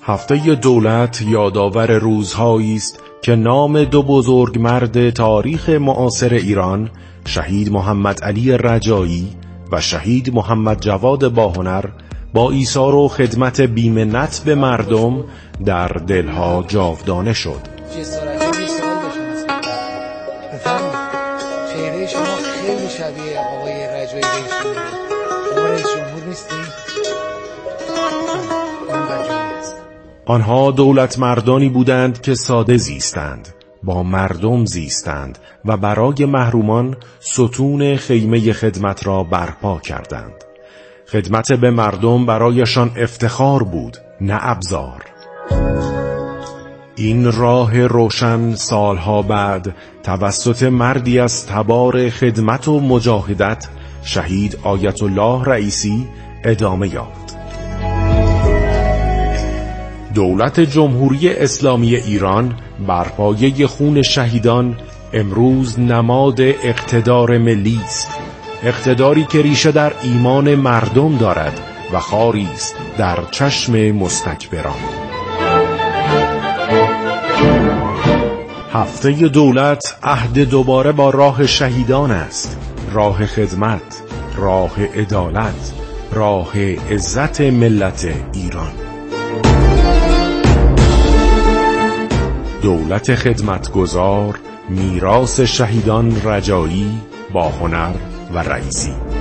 هفته دولت یادآور روزهایی است که نام دو بزرگمرد تاریخ معاصر ایران، شهید محمد علی رجایی و شهید محمد جواد باهنر، با ایثار و خدمت بی‌منت به مردم در دلها جاودانه شد. چهره شما خیلی شبیه آقای رجایی رئیس جمهور نیستی؟ آنها دولت مردانی بودند که ساده زیستند، با مردم زیستند و برای محرومان ستون خیمه خدمت را برپا کردند. خدمت به مردم برایشان افتخار بود، نه ابزار. این راه روشن سالها بعد توسط مردی از تبار خدمت و مجاهدت، شهید آیت الله رئیسی، ادامه یافت. دولت جمهوری اسلامی ایران بر پایه خون شهیدان امروز نماد اقتدار ملی است، اقتداری که ریشه در ایمان مردم دارد و خاری است در چشم مستکبران. هفته دولت عهد دوباره با راه شهیدان است، راه خدمت، راه عدالت، راه عزت ملت ایران. دولت خدمتگزار، میراث شهیدان رجایی، باهنر و رئیسی.